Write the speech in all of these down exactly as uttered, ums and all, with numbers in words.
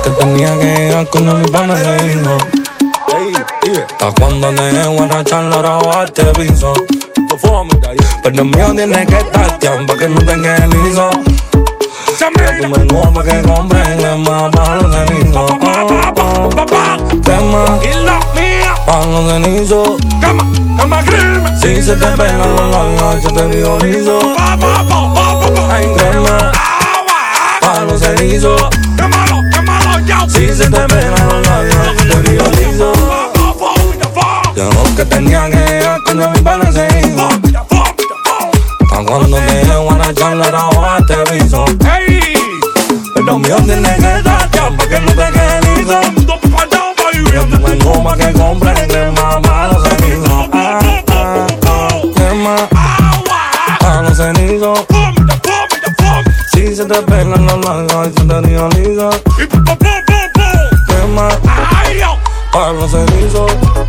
que tenía que llegar cuando mi pana se dijo. Hasta cuando te voy a rachar la roba te piso. Pero el mío tiene que estar tiempo pa' que no te quede liso. Ya tú me gusta pa' que comprendes más pa' los cenizos. Tema pa' los cenizos. Si se te pegan los labios, yo te digo liso. Hay crema pa' los cenizos. Si se te pegan los labios, yo te digo liso. Yo que tenía que llegar cuando mi pana se hizo. Pa' cuando te llevo a la charla, ahora te aviso. Pero mío tiene que estar pa' que no te quede liso. Yo te vengo pa' que compres crema pa' los cenizos. Ah, ah, ah. Crema pa' los cenizos. Si se te pegan los labios, yo te digo liso. Crema pa' los cenizos.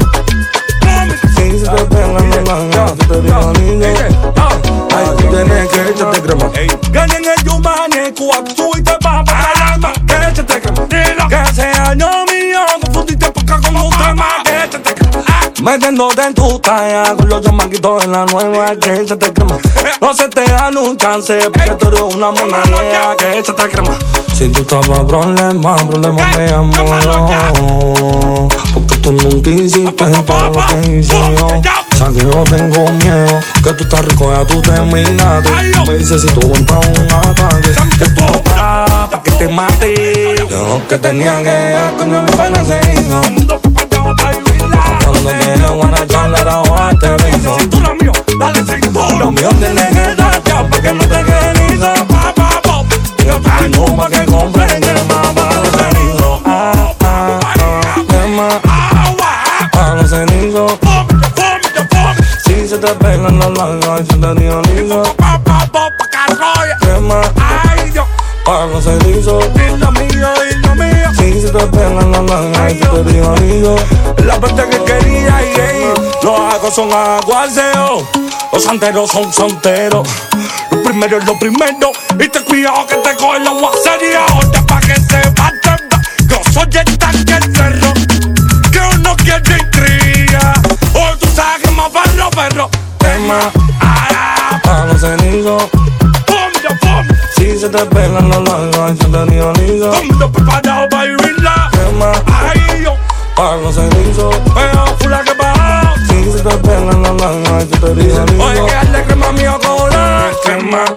Si se te pegan los labios, yo te digo liso. Ay, tú tienes que echarte crema. Ganen el Yumane, Cuaxu y te va pa' el alma. Que echate crema. Que ese año mío, confundiste poca con un tema. Que echate crema. Metiéndote en tu talla con los chamaquitos en la nueva. Que echate crema. No se te dan un chance porque tú eres una monalea. Que echate crema. Si tú estás pa' problemas, problemas me amo. Porque tú nunca hiciste todo lo que hice yo. O sea que yo tengo miedo, que tú estás rico, ya tú terminaste. Me dices si tú montas un ataque, que tú estás pa' que te mate. Yo que tenía que llegar cuando mi pana se hizo. Cuando te llevo a la charla, ahora te aviso. Si tú lo mío, dale seguido. Lo mío tiene que dar ya pa' que no te quede liso. Yo te tengo pa' que compres crema pa' los cenizos. Ah, ah, ah, crema pa' los cenizos. Si se te pegan los labios, yo te digo liso. Crema pa' los cenizos. Y lo mío, y lo mío. Si se te pegan los labios, yo te digo liso. La parte que quería y hey, los agos son aguaceros, los santeros son santeros. Lo primero es lo primero y te cuidado que te coge el agua seria. Ahora pa' que se bata, yo soy el tanque cerro, que uno quiere intriga. Hoy tú sabes que más perro, perro. Crema pa' los cenizos. Si se te pegan los labios, yo te digo liso. Todo el mundo preparado para vivirla. Crema Ay, yo, pa' los cenizos. veo fula que baja. Si se te pegan los labios, yo te digo liso. Oye, que darle crema mío con la crema.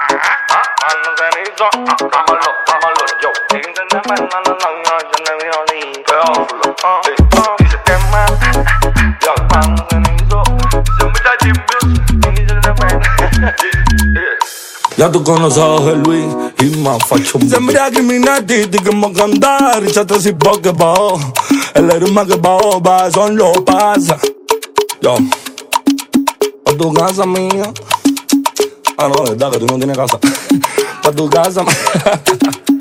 Ya tú conoces a Jorge Luis y más facho. Sembra criminati, que me cantar, échate si porque bajo. El hermano que bajo, va, son lo pasa. Yo, pa' tu casa mía. Ah, no, verdad que tú no tienes casa. Pa' tu casa mía.